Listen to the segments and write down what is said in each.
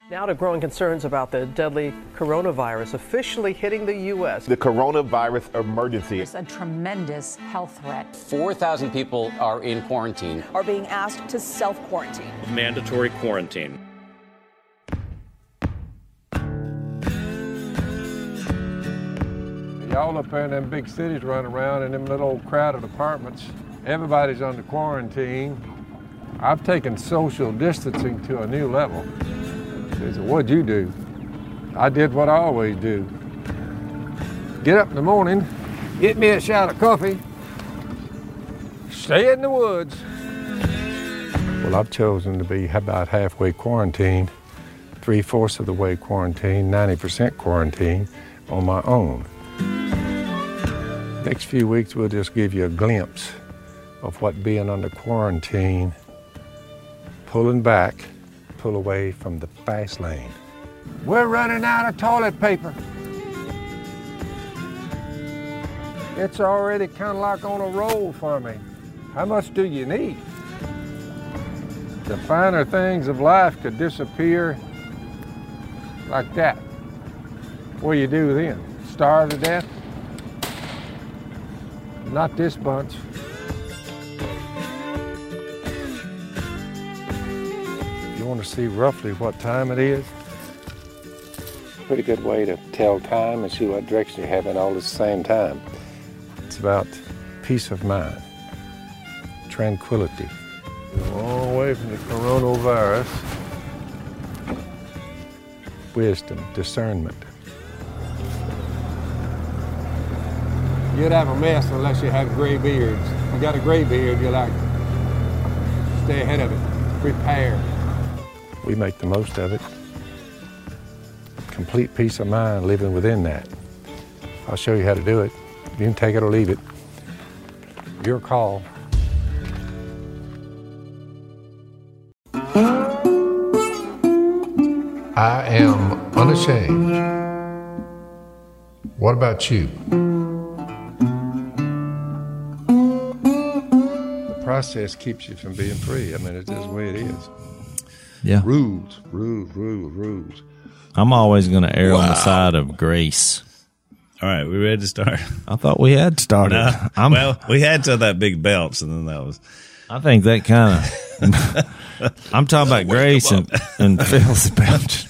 Now to growing concerns about the deadly coronavirus officially hitting the U.S. The coronavirus emergency. It's a tremendous health threat. 4,000 people are in quarantine. Are being asked to self-quarantine. Mandatory quarantine. Y'all up there in them big cities running around in them little old crowded apartments. Everybody's under quarantine. I've taken social distancing to a new level. They said, what'd you do? I did what I always do. Get up in the morning, get me a shot of coffee, stay in the woods. Well, I've chosen to be about halfway quarantined, 3/4 of the way quarantined, 90% quarantined on my own. Next few weeks, we'll just give you a glimpse of what being under quarantine, pulling back, pull away from the fast lane. We're running out of toilet paper. It's already kind of like on a roll for me. How much do you need? The finer things of life could disappear like that. What do you do then? Starve to death? Not this bunch. If you want to see roughly what time it is, pretty good way to tell time and see what direction you're having all at the same time. It's about peace of mind, tranquility. We're a long way from the coronavirus. Wisdom, discernment. You'd have a mess unless you have gray beards. If you got a gray beard, you like stay ahead of it, prepare. We make the most of it. Complete peace of mind living within that. I'll show you how to do it. You can take it or leave it. Your call. I am unashamed. What about you? The process keeps you from being free. I mean, it's just the way it is. Yeah. Rules. I'm always going to err on the side of grace. All right, we ready to start? I thought we had started. Well, we had till that big belch, and then that was. I think that kind of. I'm talking about grace and Phil's belch.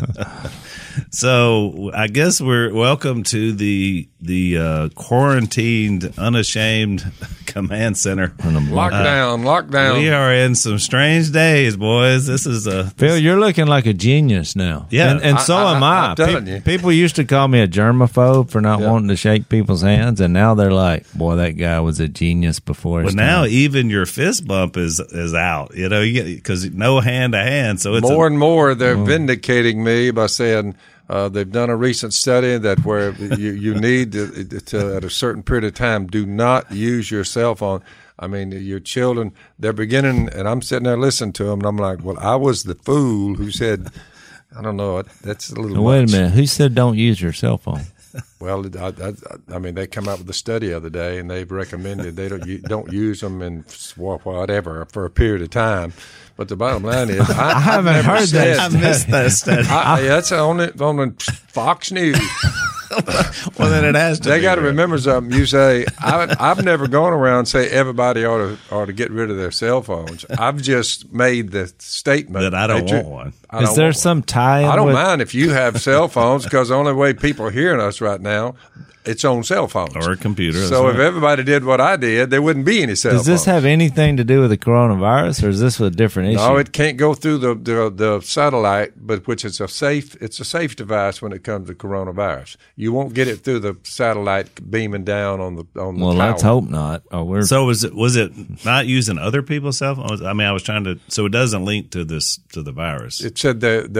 So I guess we're welcome to the quarantined, unashamed command center. Lockdown. We are in some strange days, boys. This is Phil, you're looking like a genius now. Yeah, and so am I. I'm telling you. People used to call me a germaphobe for not wanting to shake people's hands, and now they're like, "Boy, that guy was a genius before his time." now even your fist bump is out. You know, because no hand to hand. So it's more and more they're vindicating me by saying. They've done a recent study that where you need to, at a certain period of time, do not use your cell phone. I mean, your children, they're beginning, and I'm sitting there listening to them, and I'm like, well, I was the fool who said, I don't know, that's a little Wait much. a minute. Who said don't use your cell phone? Well, I mean, they come out with a study the other day, and they've recommended you don't use them in whatever for a period of time. But the bottom line is, I haven't heard that. I missed that study. That's on Fox News. Well, then it has to. They got to remember something. You say, I've never gone around and say everybody ought to get rid of their cell phones. I've just made the statement that I don't want one. Is there some tie-in? I don't mind if you have cell phones because the only way people are hearing us right now, it's on cell phones or a computer. So if everybody did what I did, there wouldn't be any cell phones. Does this have anything to do with the coronavirus, or is this a different issue? No, it can't go through the satellite, but which is a safe device when it comes to coronavirus. You won't get it through the satellite beaming down on the Well, tower. let's hope not. So was it not using other people's cell phones? I mean, I was trying to. So it doesn't link to the virus. It said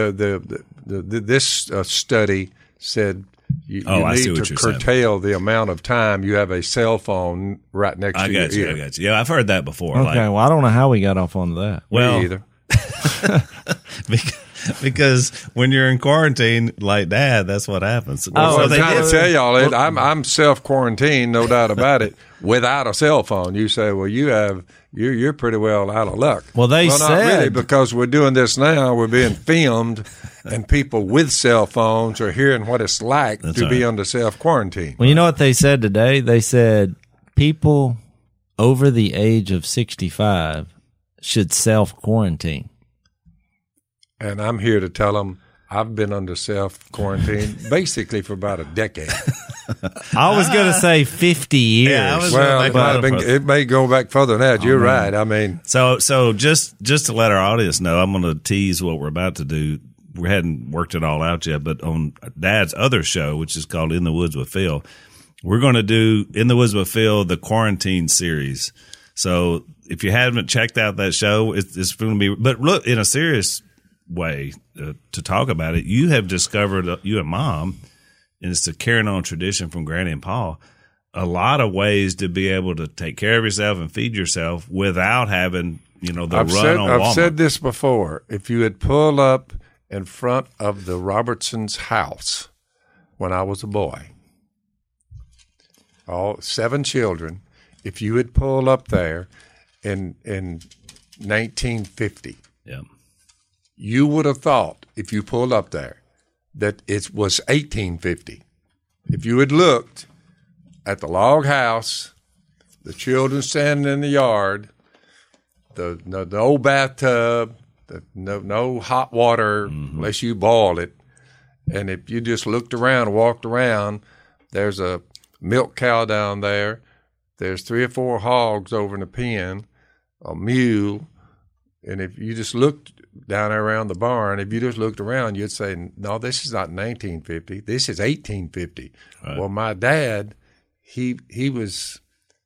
this study said. You need to curtail the amount of time you have a cell phone right next to your ear. I got you. Yeah, I've heard that before. Okay, well, I don't know how we got off on that. Well, me either. Because when you're in quarantine, like Dad, that's what happens. I'm trying to tell y'all, I'm self-quarantined, no doubt about it, without a cell phone. You say, well, you have you're pretty well out of luck. Well, they not said- really, because we're doing this now. We're being filmed, and people with cell phones are hearing what it's like That's to be right. under self-quarantine. Well, you know what they said today? They said people over the age of 65 should self-quarantine. And I'm here to tell them I've been under self-quarantine basically for about a decade. I was going to say 50 years. Yeah, I was- Well, Back it, might have been, further. it may go back further than that. You're right. I mean, So just to let our audience know, I'm going to tease what we're about to do. We hadn't worked it all out yet, but on Dad's other show, which is called In the Woods with Phil, we're going to do In the Woods with Phil, the quarantine series. So if you haven't checked out that show, it's going to be. But look, in a serious way to talk about it, you have discovered, you and Mom, and it's the carrying on tradition from Granny and Paul, a lot of ways to be able to take care of yourself and feed yourself without having, the run on Walmart. I've said this before. If you had pulled up in front of the Robertsons' house when I was a boy, all 7 children, if you had pulled up there in 1950, Yeah. you would have thought, if you pulled up there, that it was 1850. If you had looked at the log house, the children standing in the yard, the old bathtub, no hot water unless you boil it, and if you just looked around, walked around, there's a milk cow down there, there's 3 or 4 hogs over in the pen, a mule, and if you just looked down there around the barn, if you just looked around, you'd say, no, this is not 1950. This is 1850. Right. Well, my dad, he was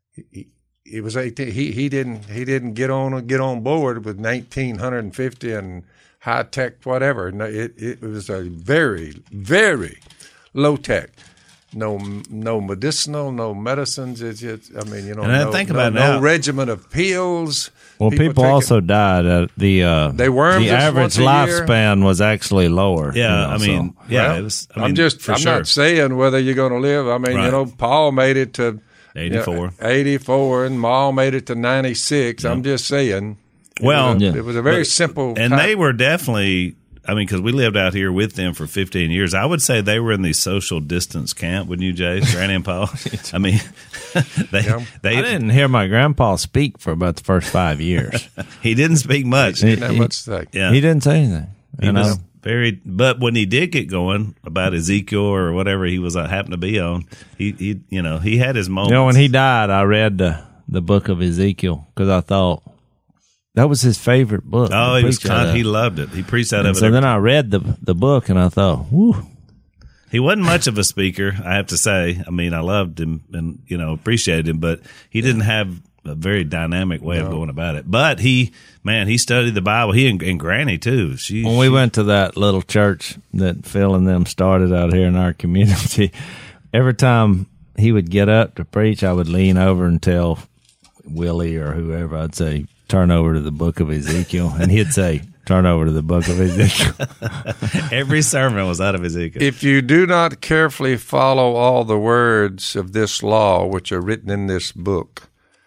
18. He didn't get on board with 1950 and high tech whatever. No, it was a very, very low tech. No medicinal, no medicines. It's just, I mean, And I think about it now. no regimen of pills. Well, people taking- also died. They wormed the us average once a year. lifespan was actually lower. Yeah, I mean, yeah, Well, it was. I'm for sure. not saying whether you're going to live. I mean, Right. Paul made it to 84. 84, and Ma made it to 96. I'm just saying. Well, it was a very simple. And type- they were definitely, I mean, because we lived out here with them for 15 years. I would say they were in the social distance camp, wouldn't you, Jay? Granny and Paul? I mean, they I didn't hear my grandpa speak for about the first 5 years. he didn't speak much. didn't have much to say. Yeah. He didn't say anything. He You know? was very, but when he did get going about Ezekiel or whatever he was happened to be on, he he had his moments. You know, when he died, I read the book of Ezekiel because I thought that was his favorite book. Oh, to he was preach out of. he loved it. He preached out And of it. so then I read the book and I thought, whew. He wasn't much of a speaker, I have to say. I mean, I loved him and appreciated him, but he didn't have a very dynamic way of going about it. But he studied the Bible. He and Granny too. When we went to that little church that Phil and them started out here in our community, every time he would get up to preach, I would lean over and tell Willie or whoever, I'd say, turn over to the book of Ezekiel. And he'd say, turn over to the book of Ezekiel. every sermon was out of Ezekiel. If you do not carefully follow all the words of this law, which are written in this book,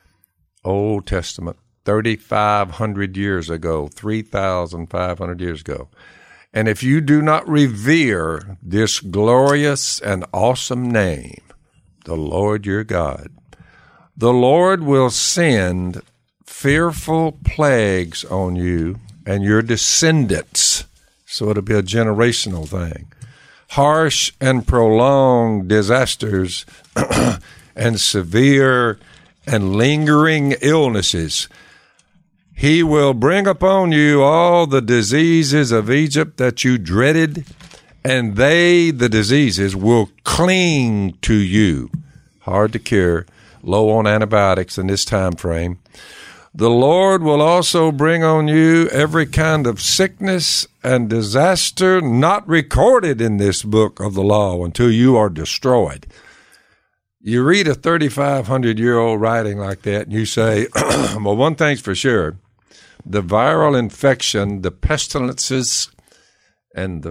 Old Testament, 3,500 years ago, 3,500 years ago, and if you do not revere this glorious and awesome name, the Lord your God, the Lord will send fearful plagues on you and your descendants. So it'll be a generational thing. Harsh and prolonged disasters and severe and lingering illnesses. He will bring upon you all the diseases of Egypt that you dreaded, and the diseases, will cling to you. Hard to cure, low on antibiotics in this time frame. The Lord will also bring on you every kind of sickness and disaster not recorded in this book of the law until you are destroyed. You read a 3,500-year-old writing like that, and you say, well, one thing's for sure. The viral infection, the pestilences, and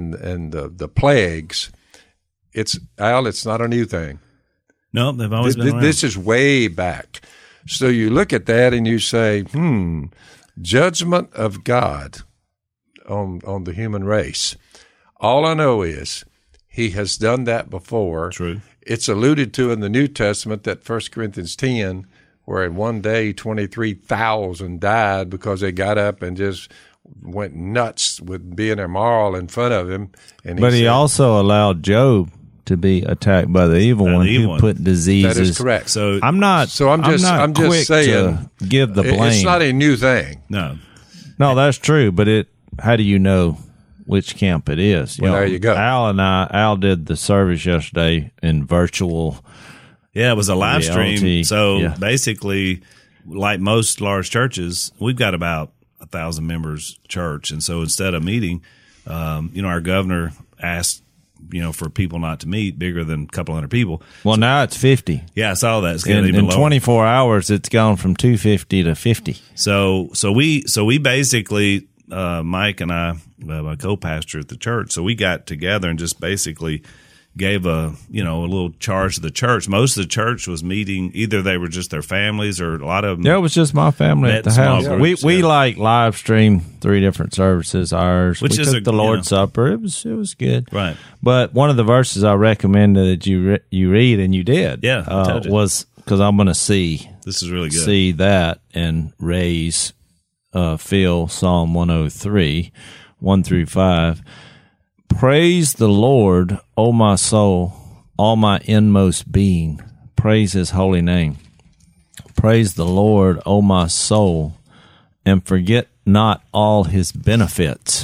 the plagues, it's not a new thing. No, they've always been around. This is way back. So you look at that and you say, judgment of God on the human race. All I know is he has done that before. True. It's alluded to in the New Testament, that 1 Corinthians 10, where in one day 23,000 died because they got up and just went nuts with being immoral in front of him. And But he said, also allowed Job to be attacked by the evil one who put diseases. that is correct. So I'm just quick saying to give the blame. It's not a new thing. no. No, that's true. But how do you know which camp it is? There you go. Al did the service yesterday in virtual. Yeah, it was a live reality. stream. So Yeah. basically, like most large churches, we've got about 1,000 members church. And so instead of meeting, our governor asked, for people not to meet bigger than a couple hundred people. Well, now it's 50. Yeah, I saw that. It's getting even In lower. 24 hours, it's gone from 250 to 50. So we basically, Mike and I, my co-pastor at the church, so we got together and just basically gave a little charge to the church. Most of the church was meeting, either they were just their families or a lot of them. Yeah, it was just my family at the small house. groups, We yeah. like live stream 3 different services. Ours, Which we is took the Lord's Supper. It was good. Right. But one of the verses I recommended that you read, and you did, Yeah, I told you. was because I'm going to see This is really good. see that and raise Phil Psalm 103, 1-5. Praise the Lord, O my soul, all my inmost being. Praise his holy name. Praise the Lord, O my soul, and forget not all his benefits,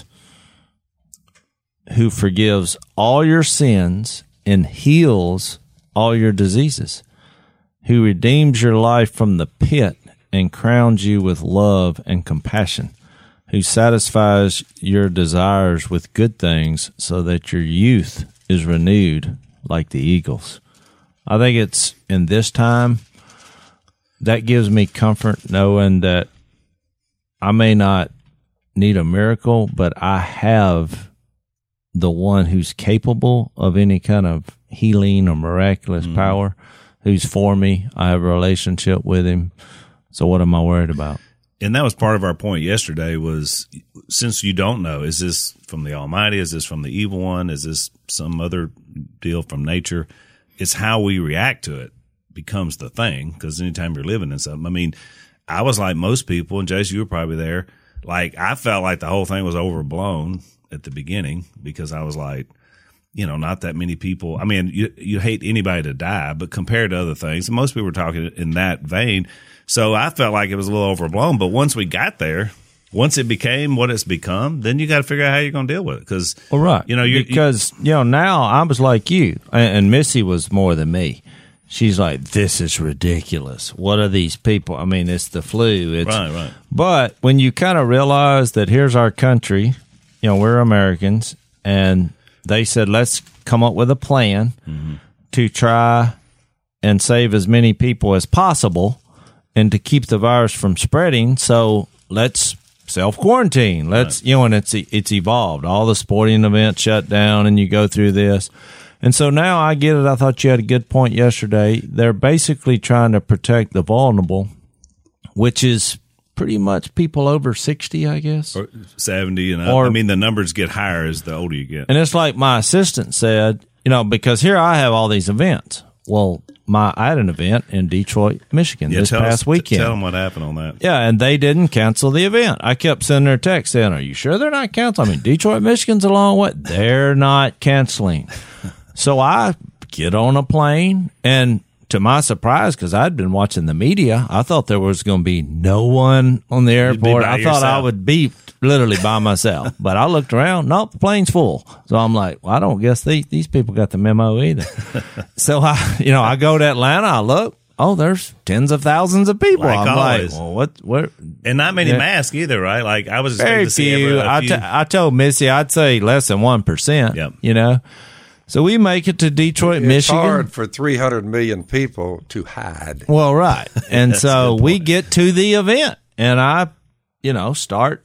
who forgives all your sins and heals all your diseases, who redeems your life from the pit and crowns you with love and compassion, who satisfies your desires with good things so that your youth is renewed like the eagles. I think it's in this time that gives me comfort knowing that I may not need a miracle, but I have the one who's capable of any kind of healing or miraculous power, who's for me. I have a relationship with him. So what am I worried about? And that was part of our point yesterday was, since you don't know, is this from the Almighty? Is this from the evil one? Is this some other deal from nature? It's how we react to it becomes the thing, because anytime you're living in something, I mean, I was like most people, and Jason, you were probably there. Like, I felt like the whole thing was overblown at the beginning because I was like, not that many people. I mean, you hate anybody to die, but compared to other things, most people were talking in that vein. So I felt like it was a little overblown. But once we got there, once it became what it's become, then you got to figure out how you're going to deal with it. Because, well, right. Because now I was like you, and Missy was more than me. She's like, this is ridiculous. What are these people? I mean, it's the flu. Right. But when you kind of realize that here's our country, we're Americans, and they said, let's come up with a plan to try and save as many people as possible and to keep the virus from spreading. So let's self-quarantine. Let's, and it's evolved. All the sporting events shut down, and you go through this. And so now I get it. I thought you had a good point yesterday. They're basically trying to protect the vulnerable, which is pretty much people over 60, I guess. Or 70 and up. I mean, the numbers get higher as the older you get. And it's like my assistant said, because here I have all these events. Well, I had an event in Detroit, Michigan this past weekend. Tell them what happened on that. Yeah, and they didn't cancel the event. I kept sending her a text saying, are you sure they're not canceling? I mean, Detroit, Michigan's a long way. They're not canceling. So I get on a plane, and to my surprise, because I'd been watching the media, I thought there was going to be no one on the airport. I thought I would be literally by myself. But I looked around, nope, the plane's full. So I'm like, well, I don't guess these people got the memo either. So I go to Atlanta, I look, there's tens of thousands of people. Like I'm always. like, well, what? And not many masks either, right? Like, I was expecting Very to see few. a few. I told Missy I'd say less than 1%. Yep. So we make it to Detroit, It's Michigan. It's hard for 300 million people to hide. Well, right. And so we get to the event, and I, start.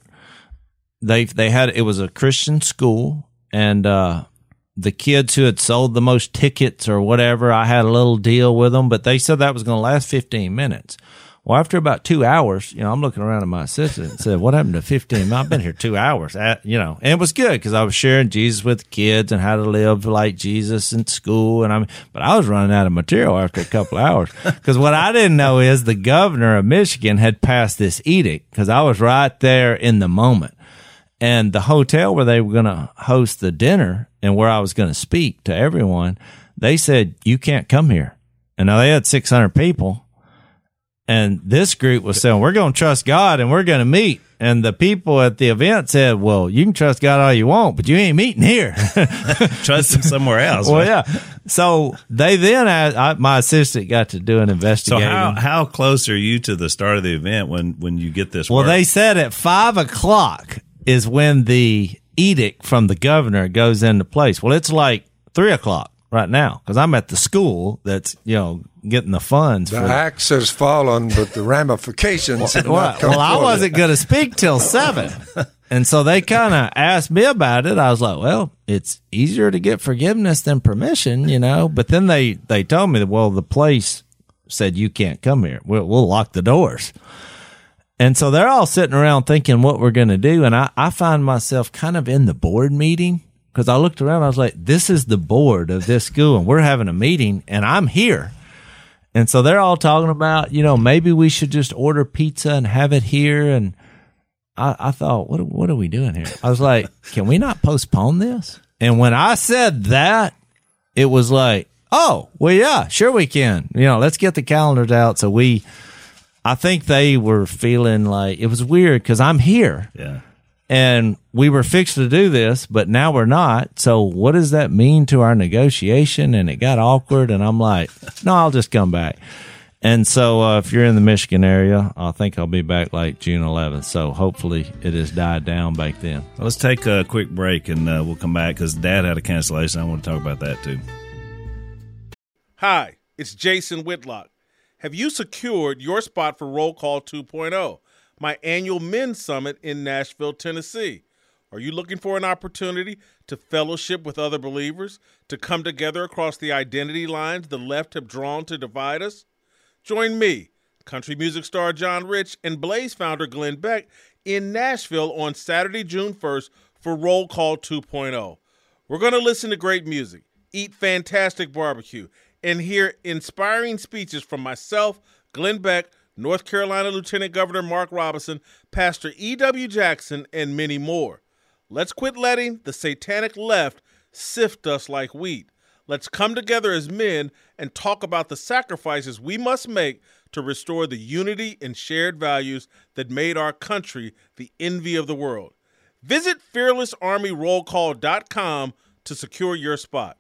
It was a Christian school, and the kids who had sold the most tickets or whatever, I had a little deal with them, but they said that was going to last 15 minutes. Well, after about 2 hours, I'm looking around at my assistant and said, what happened to 15 minutes? I've been here 2 hours, and it was good because I was sharing Jesus with the kids and how to live like Jesus in school. But I was running out of material after a couple of hours because what I didn't know is the governor of Michigan had passed this edict because I was right there in the moment. And the hotel where they were going to host the dinner and where I was going to speak to everyone, they said, you can't come here. And now they had 600 people. And this group was saying, we're going to trust God and we're going to meet. And the people at the event said, well, you can trust God all you want, but you ain't meeting here. Trust him somewhere else. Well, yeah. So they then, my assistant got to do an investigation. So how close are you to the start of the event when you get this Well, word? they said at 5:00 is when the edict from the governor goes into place. Well, it's like 3:00 right now because I'm at the school that's, getting the funds. The axe has fallen, but the ramifications have not come I forward. wasn't going to speak till 7. And so they kind of asked me about it. I was like, well, it's easier to get forgiveness than permission, But then they told me that, well, the place said you can't come here. We'll lock the doors. And so they're all sitting around thinking what we're going to do. And I find myself kind of in the board meeting because I looked around. I was like, this is the board of this school and we're having a meeting and I'm here. And so they're all talking about, maybe we should just order pizza and have it here. And I thought, what are we doing here? I was like, can we not postpone this? And when I said that, it was like, oh, well, yeah, sure we can. Let's get the calendars out. So I think they were feeling like it was weird because I'm here. Yeah. And we were fixed to do this, but now we're not. So what does that mean to our negotiation? And it got awkward. And I'm like, no, I'll just come back. And so if you're in the Michigan area, I think I'll be back like June 11th. So hopefully it has died down back then. Well, let's take a quick break and we'll come back because Dad had a cancellation. I want to talk about that too. Hi, it's Jason Whitlock. Have you secured your spot for Roll Call 2.0? My annual men's summit in Nashville, Tennessee. Are you looking for an opportunity to fellowship with other believers, to come together across the identity lines the left have drawn to divide us? Join me, country music star John Rich, and Blaze founder Glenn Beck in Nashville on Saturday, June 1st for Roll Call 2.0. We're going to listen to great music, eat fantastic barbecue, and hear inspiring speeches from myself, Glenn Beck, North Carolina Lieutenant Governor Mark Robinson, Pastor E.W. Jackson, and many more. Let's quit letting the satanic left sift us like wheat. Let's come together as men and talk about the sacrifices we must make to restore the unity and shared values that made our country the envy of the world. Visit fearlessarmyrollcall.com to secure your spot.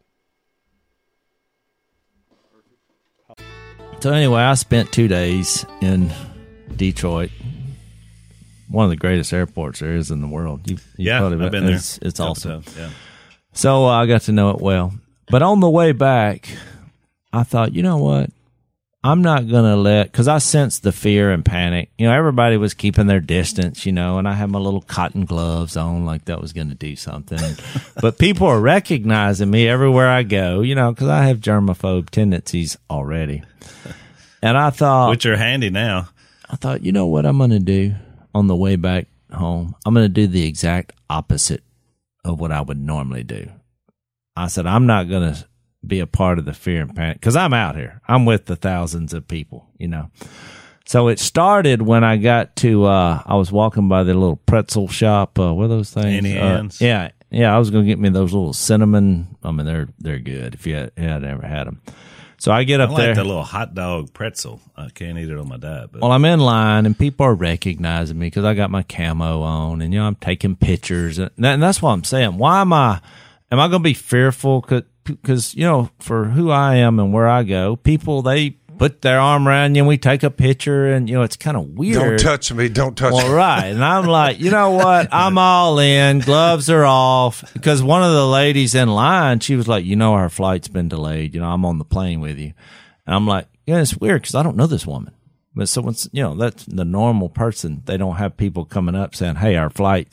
So anyway, I spent 2 days in Detroit, one of the greatest airports there is in the world. You've I've been there. It's awesome. Yeah. So I got to know it well. But on the way back, I thought, you know what? I'm not going to because I sensed the fear and panic. Everybody was keeping their distance, and I had my little cotton gloves on like that was going to do something. But people are recognizing me everywhere I go, because I have germaphobe tendencies already. And I thought, which are handy now. I thought, you know what I'm going to do on the way back home? I'm going to do the exact opposite of what I would normally do. I said, I'm not going to be a part of the fear and panic because I'm out here. I'm with the thousands of people, So it started when I got to, I was walking by the little pretzel shop. What are those things? Annie Ann's. Yeah. I was going to get me those little cinnamon. I mean, they're good if you had ever had them. So I get up there. I like the little hot dog pretzel. I can't eat it on my diet. But. Well, I'm in line and people are recognizing me because I got my camo on and, I'm taking pictures. And that's what I'm saying. Why am I going to be fearful? Because, for who I am and where I go, people, they put their arm around you and we take a picture and, it's kind of weird. Don't touch me. Don't touch me. Well, right. And I'm like, you know what? I'm all in. Gloves are off. Because one of the ladies in line, she was like, our flight's been delayed. I'm on the plane with you. And I'm like, it's weird because I don't know this woman. But someone's, that's the normal person. They don't have people coming up saying, hey, our flight's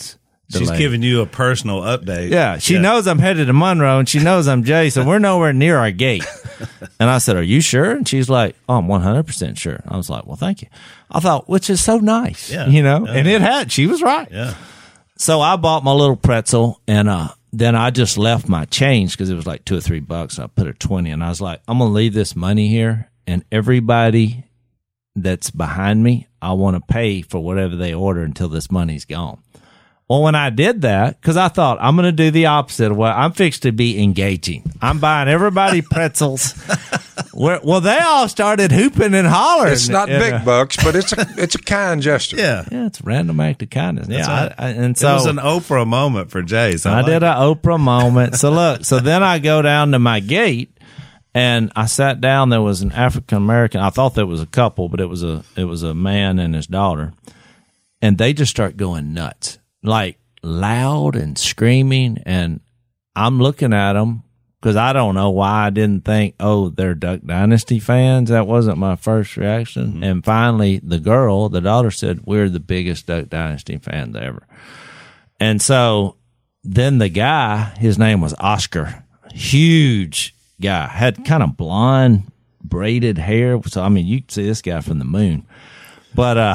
the She's lady. giving you a personal update. Yeah, she knows I'm headed to Monroe, and she knows I'm Jay, so we're nowhere near our gate. And I said, "Are you sure?" And she's like, "Oh, I'm 100% sure." I was like, "Well, thank you." I thought, which is so nice, Yeah. and it had. She was right. Yeah. So I bought my little pretzel, and then I just left my change because it was like $2 or $3. I put a 20, and I was like, "I'm gonna leave this money here, and everybody that's behind me, I want to pay for whatever they order until this money's gone." Well, when I did that, because I thought I'm going to do the opposite of what I'm fixed to be engaging. I'm buying everybody pretzels. Well, they all started hooping and hollering. It's not big bucks, but it's a kind gesture. Yeah. Yeah, it's a random act of kindness. Right. And so it was an Oprah moment for Jay. So I did an Oprah moment. So look, then I go down to my gate, and I sat down. There was an African American. I thought there was a couple, but it was a man and his daughter, and they just start going nuts, like loud and screaming. And I'm looking at them because I don't know why I didn't think, oh, they're Duck Dynasty fans. That wasn't my first reaction. Mm-hmm. And finally, the daughter said, "We're the biggest Duck Dynasty fans ever." And so then the guy, his name was Oscar, huge guy, had kind of blonde braided hair. So, I mean, you can see this guy from the moon. But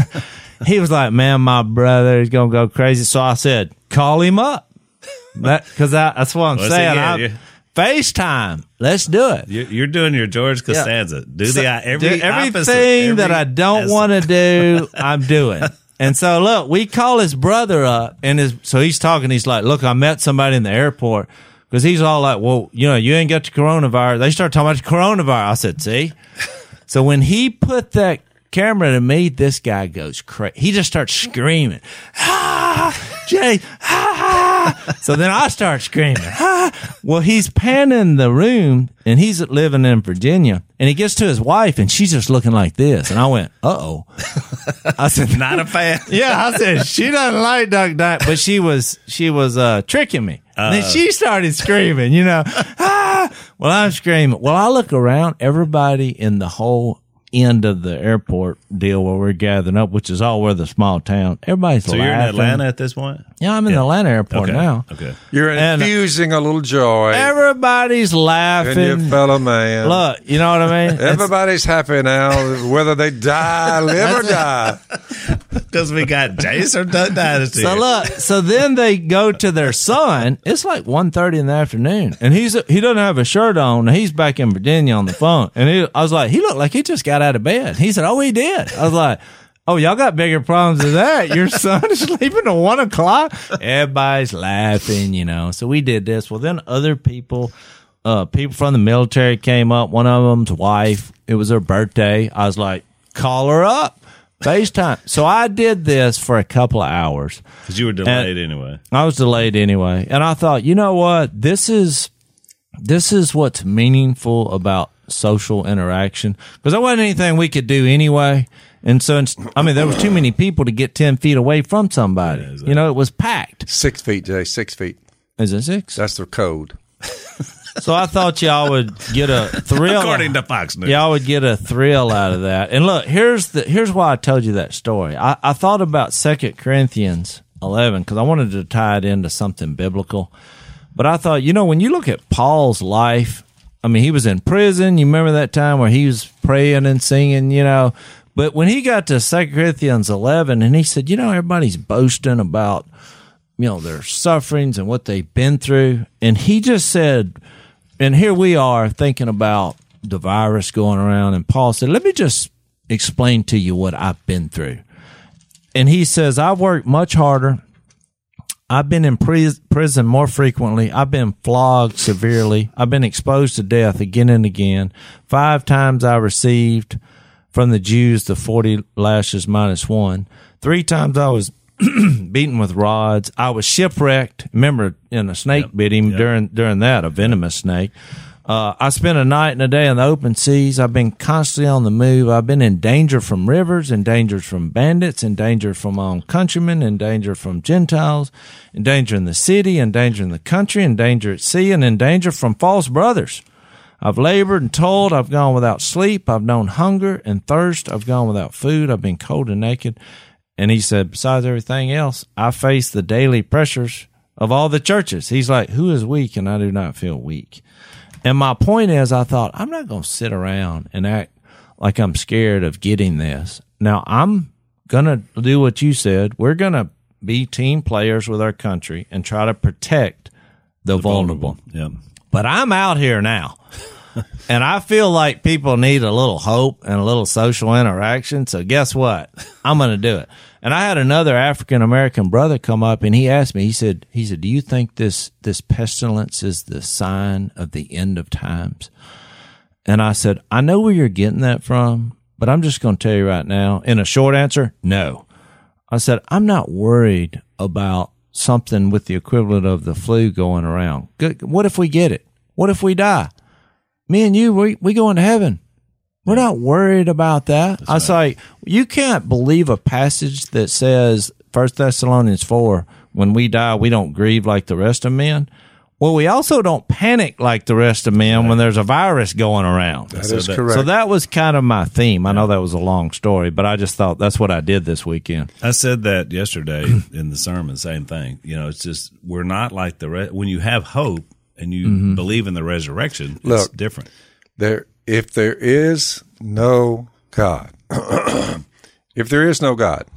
he was like, "Man, my brother is going to go crazy." So I said, "Call him up." Because that's what I'm saying. FaceTime. Let's do it. You're doing your George Costanza. Yeah. Everything that I don't want to do, I'm doing. And so, look, we call his brother up, and so he's talking. He's like, "Look, I met somebody in the airport." Because he's all like, "Well, you ain't got the coronavirus." They start talking about the coronavirus. I said, "See?" So when he put that camera to me, this guy goes crazy. He just starts screaming, "Ah, Jay, ah!" So then I start screaming, "Ah!" Well, he's panning the room, and he's living in Virginia, and he gets to his wife, and she's just looking like this. And I went, "Uh-oh." I said, "Not a fan." Yeah, I said, "She doesn't like Duck Dynasty," but she was tricking me. And then she started screaming, "Ah!" Well, I'm screaming. Well, I look around, everybody in the whole end of the airport deal where we're gathering up, which is all over the small town. Everybody's laughing. So you're in Atlanta at this point? Yeah, I'm in the Atlanta airport now. Okay. You're infusing a little joy. Everybody's laughing. And your fellow man. Look, you know what I mean? Everybody's happy now, whether they die, live or die. Because we got Jace or Duck Dynasty. So look, so then they go to their son. It's like 1:30 in the afternoon, and he doesn't have a shirt on. And he's back in Virginia on the phone, and I was like, he looked like he just got out of bed. He said, "Oh, he did." I was like, "Oh, y'all got bigger problems than that. Your son is sleeping at 1 o'clock." Everybody's laughing, So we did this. Well, then other people from the military came up. One of them's wife. It was her birthday. I was like, "Call her up. FaceTime." So I did this for a couple of hours. Because you were delayed anyway. I was delayed anyway. And I thought, you know what? This is what's meaningful about social interaction. Because there wasn't anything we could do anyway. And so, there was too many people to get 10 feet away from somebody. Yeah, exactly. It was packed. 6 feet, Jay, 6 feet. Is it 6? That's the code. So I thought y'all would get a thrill. According to Fox News. Y'all would get a thrill out of that. And look, here's why I told you that story. I thought about 2 Corinthians 11 because I wanted to tie it into something biblical. But I thought, when you look at Paul's life, he was in prison. You remember that time where he was praying and singing, But when he got to 2 Corinthians 11 and he said, everybody's boasting about, their sufferings and what they've been through. And he just said, and here we are thinking about the virus going around. And Paul said, let me just explain to you what I've been through. And he says, I've worked much harder. I've been in prison more frequently. I've been flogged severely. I've been exposed to death again and again. 5 times I received from the Jews the 40 lashes minus 1. 3 times I was beaten with rods. I was shipwrecked. Remember, a snake bit him during that, a venomous snake. I spent a night and a day in the open seas. I've been constantly on the move. I've been in danger from rivers, in danger from bandits, in danger from my own countrymen, in danger from Gentiles, in danger in the city, in danger in the country, in danger at sea, and in danger from false brothers. I've labored and toiled. I've gone without sleep. I've known hunger and thirst. I've gone without food. I've been cold and naked. And he said, besides everything else, I face the daily pressures of all the churches. He's like, who is weak and I do not feel weak? And my point is, I thought, I'm not going to sit around and act like I'm scared of getting this. Now, I'm going to do what you said. We're going to be team players with our country and try to protect the vulnerable. Yeah. But I'm out here now. And I feel like people need a little hope and a little social interaction. So guess what? I'm going to do it. And I had another African-American brother come up and he asked me, he said, do you think this pestilence is the sign of the end of times? And I said, I know where you're getting that from, but I'm just going to tell you right now, in a short answer, no. I said, I'm not worried about something with the equivalent of the flu going around. What if we get it? What if we die? Me and you, we going to heaven. We're not worried about that. I was like, you can't believe a passage that says, 1 Thessalonians 4, when we die, we don't grieve like the rest of men. Well, we also don't panic like the rest of men when there's a virus going around. That is correct. So that was kind of my theme. I know that was a long story, but I just thought that's what I did this weekend. I said that yesterday in the sermon, same thing. It's just, we're not like the rest. When you have hope and you believe in the resurrection, it's different. If there is no God, if there is no God,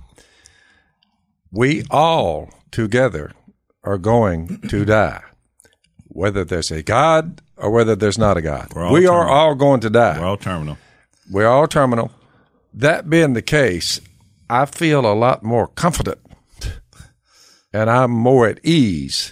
we all together are going to die. Whether there's a God or whether there's not a God. We are all going to die. We're all terminal. We're all terminal. That being the case, I feel a lot more confident and I'm more at ease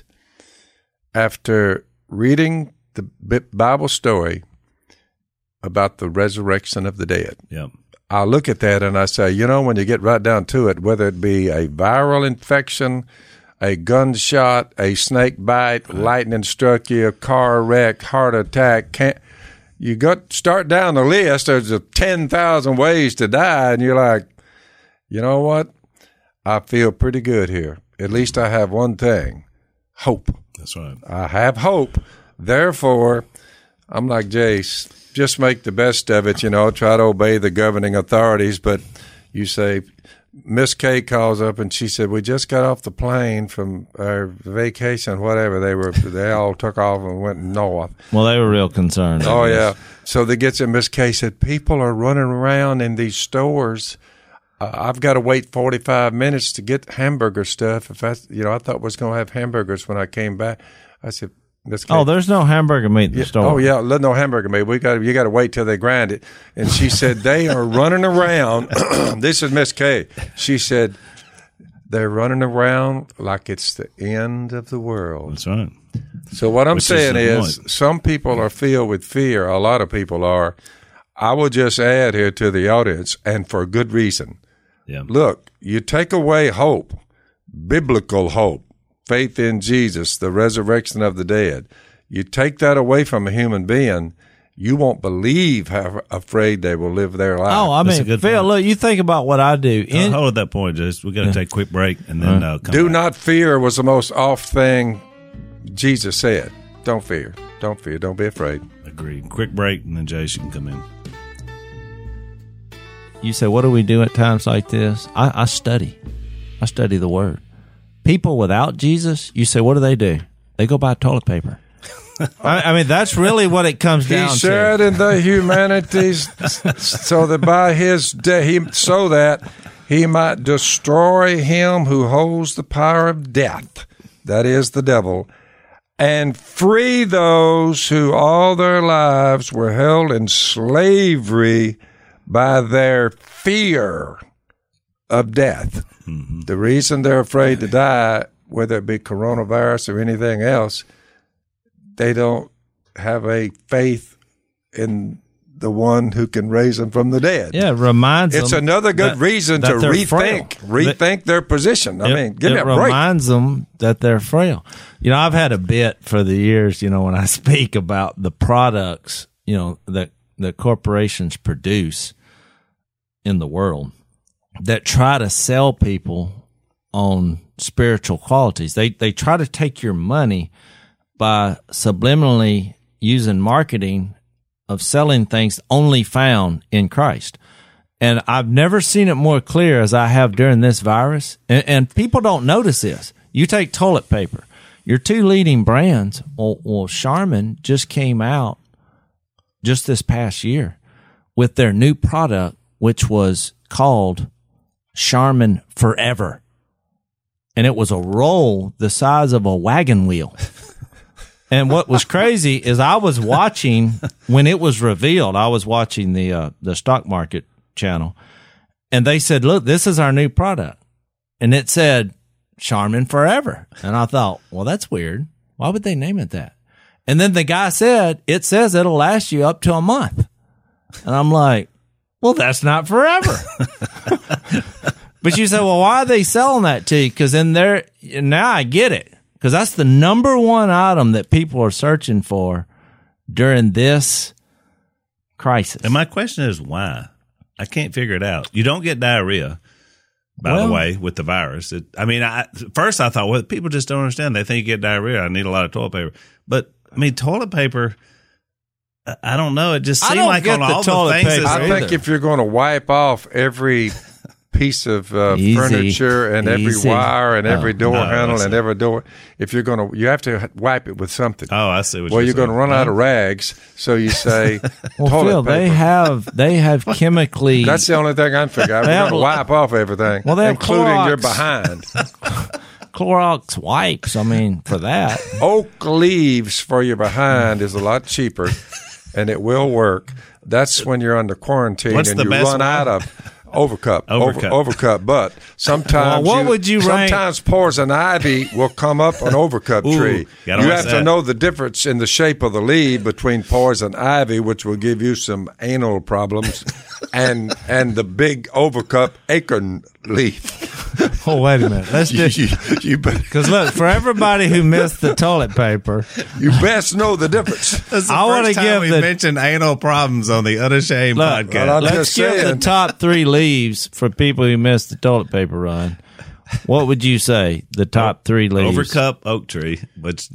after reading the Bible story about the resurrection of the dead. Yep. I look at that and I say, when you get right down to it, whether it be a viral infection, a gunshot, a snake bite, lightning struck you, a car wreck, heart attack. Start down the list. There's 10,000 ways to die, and you're like, you know what? I feel pretty good here. At least I have one thing, hope. That's right. I have hope. Therefore, I'm like Jace, just make the best of it, try to obey the governing authorities. But you say, Miss Kay calls up and she said, we just got off the plane from our vacation, whatever. They all took off and went north. Well, they were real concerned. Oh, yeah. So they gets in, Miss Kay said, people are running around in these stores. I've got to wait 45 minutes to get hamburger stuff. If I thought we was going to have hamburgers when I came back. I said, Miss Kay, there's no hamburger meat in the store. Oh, yeah, no hamburger meat. You got to wait till they grind it. And she said, they are running around. This is Miss Kay. She said, they're running around like it's the end of the world. That's right. So what I'm saying is some people are filled with fear. A lot of people are. I will just add here to the audience, and for good reason. Yeah. Look, you take away hope, biblical hope, faith in Jesus, the resurrection of the dead. You take that away from a human being, you won't believe how afraid they will live their life. Oh, I mean, Phil, look, you think about what I do. Hold at that point, Jess. We got to take a quick break and then come Do back. not fear was the most off thing Jesus said. Don't fear. Don't fear. Don't be afraid. Agreed. Quick break and then Jase, you can come in. You say, what do we do at times like this? I study. I study the Word. People without Jesus, you say, what do? They go buy toilet paper. I mean, that's really what it comes down to. He shared in the humanities so that by his death, so that he might destroy him who holds the power of death, that is the devil, and free those who all their lives were held in slavery by their fear of death. Mm-hmm. The reason they're afraid to die, whether it be coronavirus or anything else, they don't have a faith in the one who can raise them from the dead. Yeah, it reminds them. It's another good reason to rethink their position. I mean, give me a break. It reminds them that they're frail. I've had a bit for the years, when I speak about the products, that corporations produce in the world that try to sell people on spiritual qualities. They try to take your money by subliminally using marketing of selling things only found in Christ. And I've never seen it more clear as I have during this virus. And people don't notice this. You take toilet paper. Your two leading brands, well, Charmin just came out just this past year with their new product, which was called Charmin Forever. And it was a roll the size of a wagon wheel. And what was crazy is I was watching when it was revealed. I was watching the stock market channel, and they said, "Look, this is our new product," and it said Charmin Forever. And I thought, well, that's weird. Why would they name it that? And then the guy said, "It says it'll last you up to a month," and I'm like, well, that's not forever. But you say, well, why are they selling that to you? Because now I get it. Because that's the number one item that people are searching for during this crisis. And my question is why? I can't figure it out. You don't get diarrhea, by the way, with the virus. First I thought, well, people just don't understand. They think you get diarrhea. I need a lot of toilet paper. But, toilet paper, I don't know. It just seemed like on all the things. I think if you're going to wipe off every piece of furniture and every wire and every door handle and every door, if you're going to, you have to wipe it with something. Oh, I see what you're saying. going to run out of rags, so you say well, toilet Phil, paper. They have chemically. That's the only thing I'm figuring out. We're going to wipe off everything, including Clorox. your behind. Clorox wipes, for that. Oak leaves for your behind is a lot cheaper, and it will work. That's when you're under quarantine and you run out of Overcup. But sometimes sometimes poison ivy will come up an overcup tree. You have to know the difference in the shape of the leaf between poison ivy, which will give you some anal problems, and the big overcup acorn leaf. Oh, wait a minute. Let's just because look, for everybody who missed the toilet paper, you best know the difference. That's the first time we mentioned anal problems on the Unashamed podcast. Well, let's give the top 3 leaves for people who missed the toilet paper run. What would you say? The top 3 leaves? Overcup oak tree, which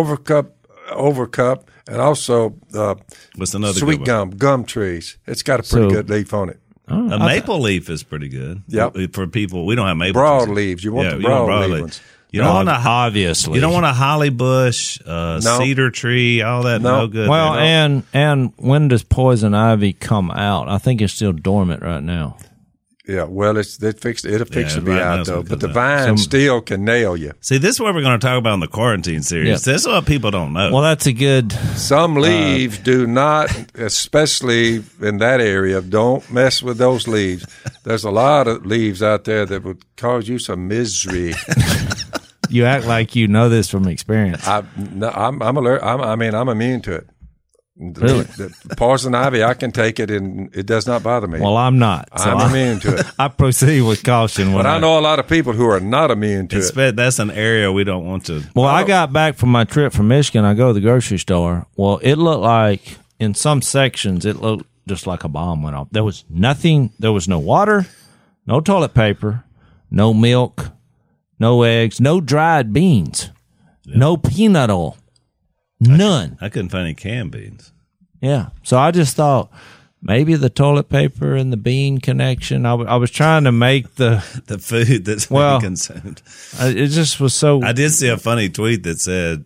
overcup, and also what's another sweet gum trees. It's got a pretty good leaf on it. A maple leaf is pretty good. Yep. For people, we don't have maple broadleaves. You want the broadleaf ones. You don't want obviously. You don't want a holly bush, cedar tree, all that. No good. Well, and when does poison ivy come out? I think it's still dormant right now. Yeah, well, it'll fix to be out though. But the vine still can nail you. See, this is what we're going to talk about in the quarantine series. Yep. This is what people don't know. Well, that's a good. Some leaves do not, especially in that area. Don't mess with those leaves. There's a lot of leaves out there that would cause you some misery. You act like you know this from experience. I'm alert. I'm immune to it. Really? The poison ivy, I can take it, and it does not bother me. Well, I'm not. So I'm immune to it. I proceed with caution. But I know a lot of people who are not immune to it. That's an area we don't want to. Well, I got back from my trip from Michigan. I go to the grocery store. Well, it looked like in some sections, it looked just like a bomb went off. There was nothing. There was no water, no toilet paper, no milk, no eggs, no dried beans, no peanut oil. None. I couldn't find any canned beans. Yeah. So I just thought maybe the toilet paper and the bean connection. I was trying to make the food that's being consumed. It just was so. I did see a funny tweet that said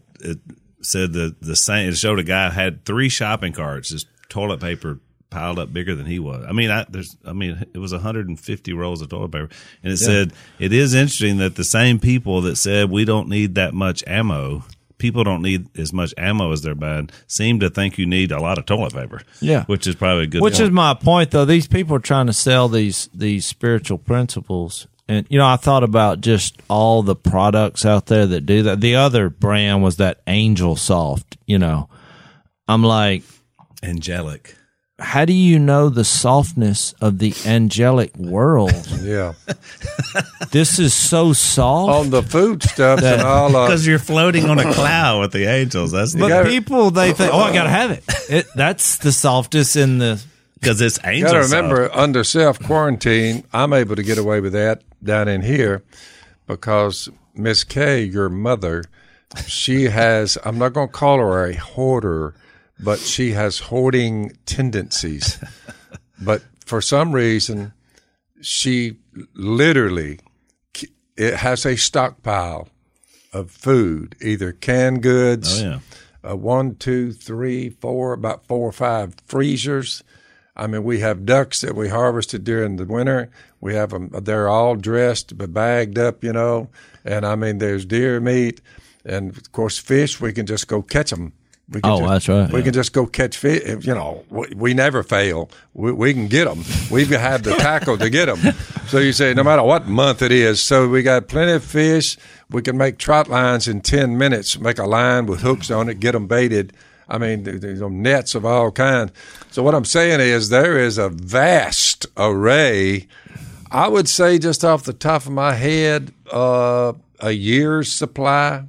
the same. It showed a guy had 3 shopping carts, just toilet paper piled up bigger than he was. It was 150 rolls of toilet paper, and it said it is interesting that the same people that said we don't need that much ammo. People don't need as much ammo as they're buying, seem to think you need a lot of toilet paper. Yeah. Which is probably a good Which point. is my point, though. These people are trying to sell these spiritual principles. And, I thought about just all the products out there that do that. The other brand was that Angel Soft, I'm like. Angelic. How do you know the softness of the angelic world? Yeah. This is so soft. On the food stuff and all. Because you're floating on a cloud with the angels. People, they think, I got to have it. That's the softest in the. Because it's angel soft. You got to remember, under self-quarantine, I'm able to get away with that down in here because Miss Kay, your mother, she has, I'm not going to call her a hoarder, but she has hoarding tendencies. But for some reason, she literally it has a stockpile of food, either canned goods, 1, 2, 3, 4, about 4 or 5 freezers. I mean, we have ducks that we harvested during the winter. We have them; they're all dressed, but bagged up, you know. And I mean, there's deer meat, and of course, fish. We can just go catch them. That's right. We can just go catch fish. You know, we never fail. We can get them. We have the tackle to get them. So you say, no matter what month it is. So we got plenty of fish. We can make trout lines in 10 minutes, make a line with hooks on it, get them baited. I mean, there's nets of all kinds. So what I'm saying is there is a vast array. I would say just off the top of my head, a year's supply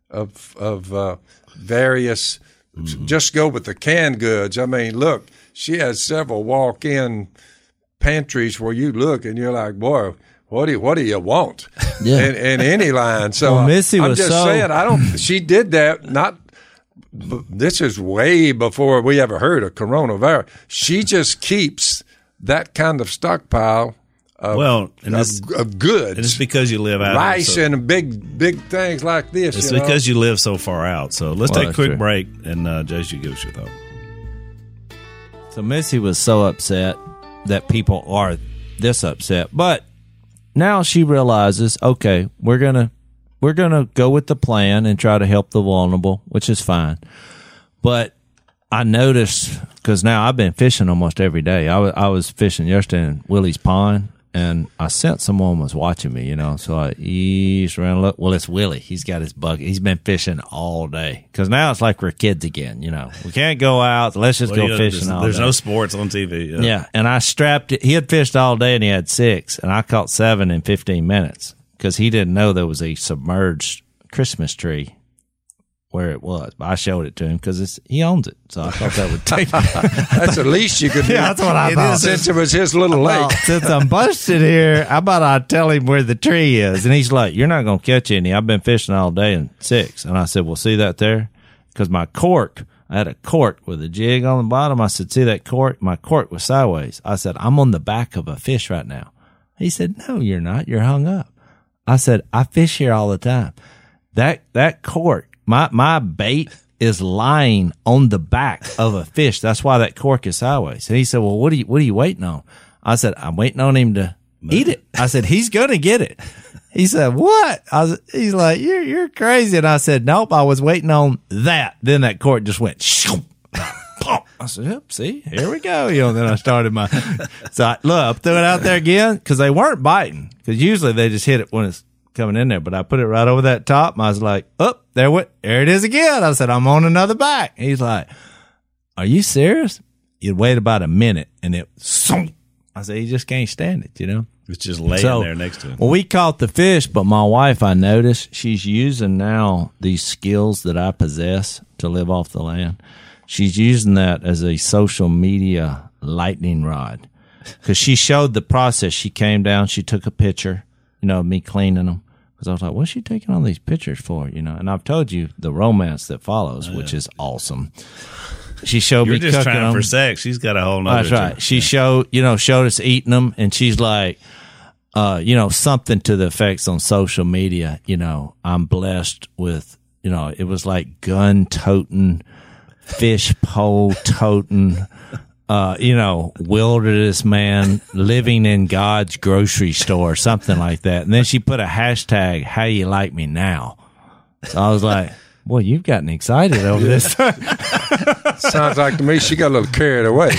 of various. Just go with the canned goods. I mean, look, she has several walk-in pantries where you look and you're like, boy, what do you want? Yeah. In any line. So well, Missy I'm was just saying, she did that this is way before we ever heard of coronavirus. She just keeps that kind of stockpile of goods. And it's because you live out rice and big things like this. It's because you live so far out. So let's take a quick break, and Jace, you give us your thought. So Missy was so upset that people are this upset, but now she realizes, okay, we're gonna go with the plan and try to help the vulnerable, which is fine. But I noticed, because now I've been fishing almost every day. I was fishing yesterday in Willie's Pond, and I sensed someone was watching me, you know. So I eased around and looked. Well, it's Willie. He's got his bucket. He's been fishing all day. Because now it's like we're kids again, you know. We can't go out. So let's just go fishing all day. There's no sports on TV. Yeah, and I strapped it. He had fished all day, and he had 6, and I caught 7 in 15 minutes because he didn't know there was a submerged Christmas tree where it was. But I showed it to him because he owns it. So I thought that would take That's the least you could do. Yeah, that's what I thought. Since it was his little lake. Since I'm busted here, how about I tell him where the tree is? And he's like, you're not going to catch any. I've been fishing all day in 6. And I said, well, see that there? Because my cork, I had a cork with a jig on the bottom. I said, see that cork? My cork was sideways. I said, I'm on the back of a fish right now. He said, no, you're not. You're hung up. I said, I fish here all the time. That cork, my bait is lying on the back of a fish. That's why that cork is sideways. And he said, well, what are you waiting on? I said, I'm waiting on him to eat it. I said, he's going to get it. He said, what? He's like, you're crazy. And I said, nope, I was waiting on that. Then that cork just went, shoom. I said, yep, see, here we go. You know, then I started so I threw it out there again because they weren't biting. Because usually they just hit it when it's coming in there, but I put it right over that top, and I was like, there it is again. I said, I'm on another bite. He's like, are you serious? You'd wait about a minute, and I said, he just can't stand it, you know? It's just laying there next to him. Well, we caught the fish, but my wife, I noticed, she's using now these skills that I possess to live off the land. She's using that as a social media lightning rod because she showed the process. She came down, she took a picture, you know, me cleaning them. Because I was like, what's she taking all these pictures for? You know, and I've told you the romance that follows, which is awesome. She showed me just cooking trying them. For sex. She's got a whole nother. That's right. She showed us eating them, and she's like, something to the effects on social media. You know, I'm blessed with, you know, it was like gun toting, fish pole toting, wilderness man living in God's grocery store, something like that. And then she put a hashtag, how you like me now. So I was like, boy, you've gotten excited over this. Sounds like to me she got a little carried away.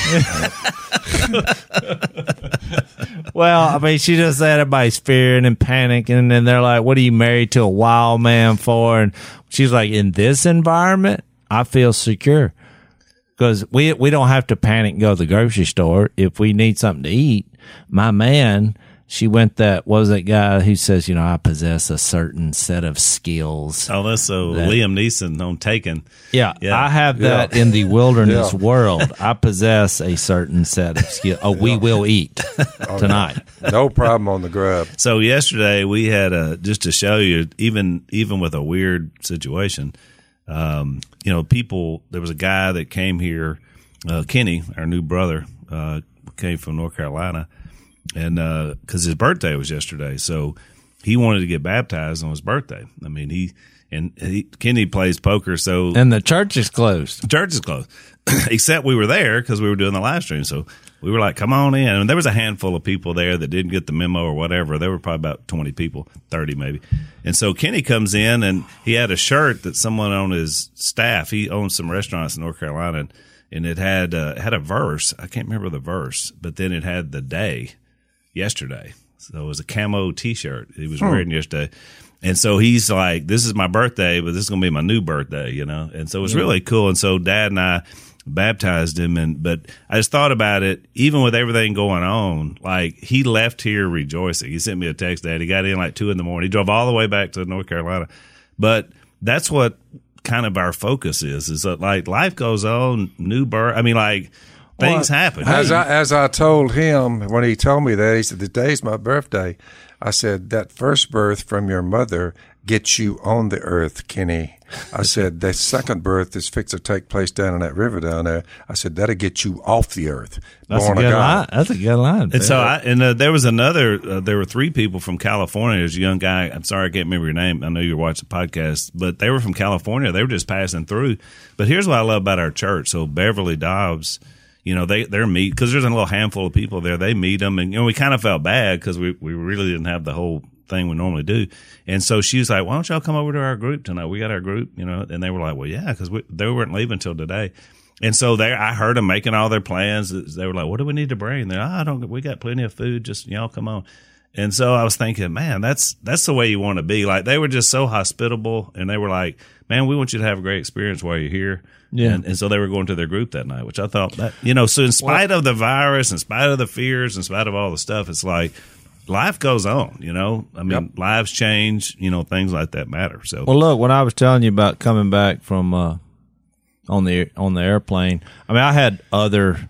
Well, I mean, she just said everybody's fearing and panicking, and they're like, what are you married to a wild man for? And she's like, in this environment, I feel secure. Because we don't have to panic and go to the grocery store. If we need something to eat, my man, she went what was that guy who says, you know, I possess a certain set of skills. Oh, that's Liam Neeson on Taken. Yeah, I have that in the wilderness world. I possess a certain set of skills. Oh, we will eat tonight. No problem on the grub. So yesterday we had just to show you, even with a weird situation, there was a guy that came here, Kenny, our new brother, came from North Carolina, and because his birthday was yesterday, so he wanted to get baptized on his birthday. I mean, Kenny plays poker, so and the church is closed. The church is closed, except we were there because we were doing the live stream. So we were like, "Come on in!" And there was a handful of people there that didn't get the memo or whatever. There were probably about 20 people, 30 maybe. And so Kenny comes in, and he had a shirt that someone on his staff. He owns some restaurants in North Carolina, and it had a verse. I can't remember the verse, but then it had the day yesterday. So it was a camo T-shirt he was wearing yesterday. And so he's like, this is my birthday, but this is going to be my new birthday, you know? And so it was really cool. And so Dad and I baptized him. But I just thought about it, even with everything going on, like he left here rejoicing. He sent me a text, Dad. He got in like 2 a.m. He drove all the way back to North Carolina. But that's what kind of our focus is that like life goes on, new birth. I mean, like, things happen. As I told him when he told me that, he said, "Today's my birthday." I said, "That first birth from your mother gets you on the earth, Kenny." I said, "The second birth is fixed to take place down in that river down there." I said, "That'll get you off the earth." That's a good line. That's a good line. And so there was another, there were 3 people from California. There's a young guy. I'm sorry, I can't remember your name. I know you were watching the podcast, but they were from California. They were just passing through. But here's what I love about our church. So Beverly Dobbs, you know, they're meet because there's a little handful of people there. They meet them, and you know, we kind of felt bad because we really didn't have the whole thing we normally do. And so she was like, "Why don't y'all come over to our group tonight? We got our group, you know." And they were like, "Well, yeah," because they weren't leaving until today. And so I heard them making all their plans. They were like, "What do we need to bring?" They're, we got plenty of food. Just y'all come on. And so I was thinking, man, that's the way you want to be. Like they were just so hospitable, and they were like, "Man, we want you to have a great experience while you're here." Yeah. And so they were going to their group that night, which I thought that, you know, so in spite of the virus, in spite of the fears, in spite of all the stuff, it's like life goes on, you know. I mean, lives change, you know, things like that matter. So, well, look, when I was telling you about coming back from on the airplane, I mean, I had other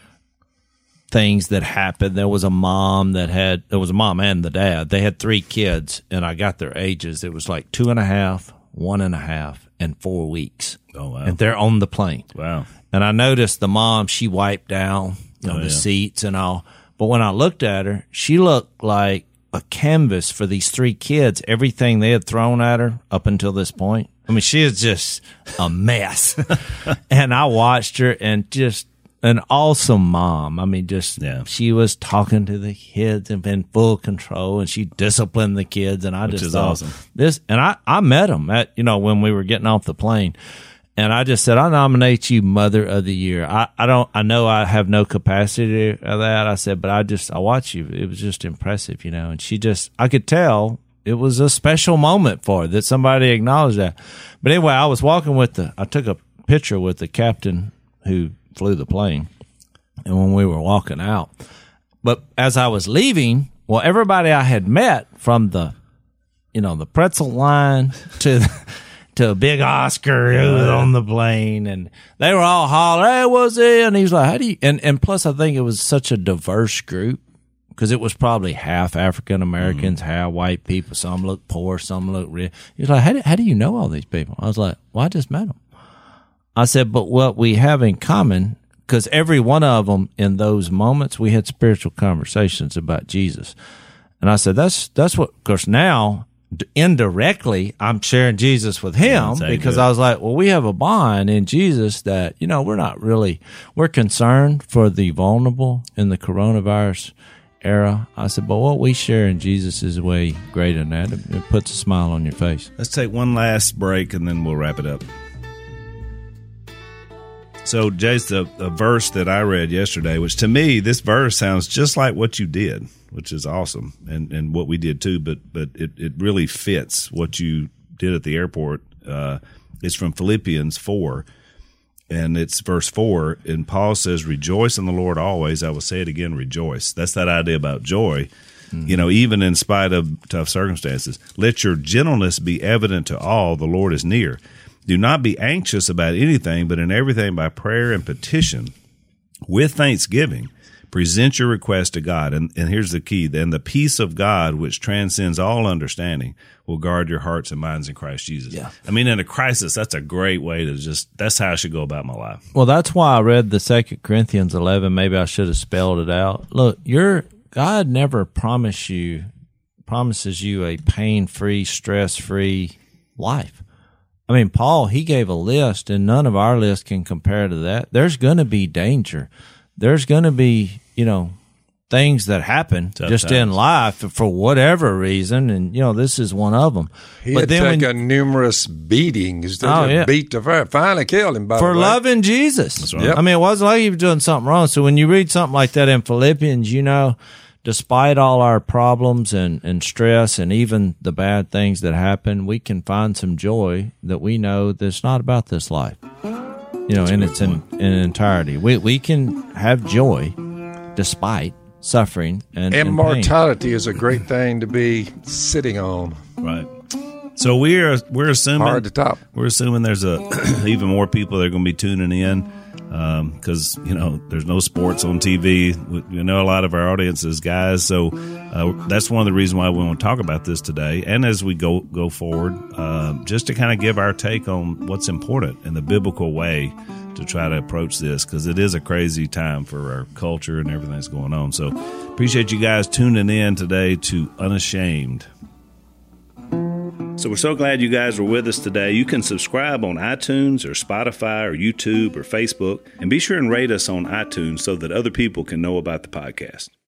things that happened. There was a mom and the dad. They had 3 kids, and I got their ages. It was like 2.5, 1.5, and 4 weeks. Oh, wow. And they're on the plane. Wow. And I noticed the mom, she wiped down the seats and all. But when I looked at her, she looked like a canvas for these 3 kids, everything they had thrown at her up until this point. I mean, she is just a mess. And I watched her, and just an awesome mom. I mean, she was talking to the kids and in full control, and she disciplined the kids. And I just thought awesome. This, and I met them at, you know, when we were getting off the plane. And I just said, "I nominate you Mother of the Year." I know I have no capacity of that. I said, but I watch you. It was just impressive, you know. And I could tell it was a special moment for her that somebody acknowledged that. But anyway, I was walking I took a picture with the captain who flew the plane, and when we were walking out. But as I was leaving, well, everybody I had met from the pretzel line to Big Oscar who was on the plane, and they were all hollering, "Hey, what's it?" And he was like, "How do you?" And plus, I think it was such a diverse group because it was probably half African Americans, half white people. Some looked poor, some looked rich. He was like, "How do you know all these people?" I was like, "Well, I just met them." I said, "But what we have in common," because every one of them in those moments, we had spiritual conversations about Jesus. And I said, that's what, of course, now indirectly I'm sharing Jesus with him because I was like, well, we have a bond in Jesus that, you know, we're concerned for the vulnerable in the coronavirus era. I said, but what we share in Jesus is way greater than that. It puts a smile on your face. Let's take one last break and then we'll wrap it up. So, Jace, the verse that I read yesterday, which to me, this verse sounds just like what you did, which is awesome, and what we did too, but it really fits what you did at the airport. It's from Philippians 4, and it's verse 4, and Paul says, "Rejoice in the Lord always." I will say it again, rejoice. That's that idea about joy, you know, even in spite of tough circumstances. "Let your gentleness be evident to all, the Lord is near. Do not be anxious about anything, but in everything by prayer and petition, with thanksgiving, present your request to God. And here's the key. Then the peace of God, which transcends all understanding, will guard your hearts and minds in Christ Jesus. Yeah. I mean, in a crisis, that's a great way to that's how I should go about my life. Well, that's why I read the 2 Corinthians 11. Maybe I should have spelled it out. Look, God never promises you a pain-free, stress-free life. I mean, Paul, he gave a list, and none of our list can compare to that. There's going to be danger. There's going to be, things that happen just in life for whatever reason, and this is one of them. He had taken numerous beatings beat the fire. Finally killed him for loving Jesus. That's right. Yep. I mean, it wasn't like he was doing something wrong. So when you read something like that in Philippians, despite all our problems and stress and even the bad things that happen, we can find some joy that we know that it's not about this life, in its in entirety. We can have joy despite suffering and immortality is a great thing to be sitting on. Right. So we're assuming hard to top. We're assuming there's even more people that are going to be tuning in. Because there's no sports on TV. A lot of our audience is guys, so that's one of the reasons why we want to talk about this today. And as we go forward, just to kind of give our take on what's important in the biblical way to try to approach this, because it is a crazy time for our culture and everything that's going on. So appreciate you guys tuning in today to Unashamed. So we're so glad you guys were with us today. You can subscribe on iTunes or Spotify or YouTube or Facebook, and be sure and rate us on iTunes so that other people can know about the podcast.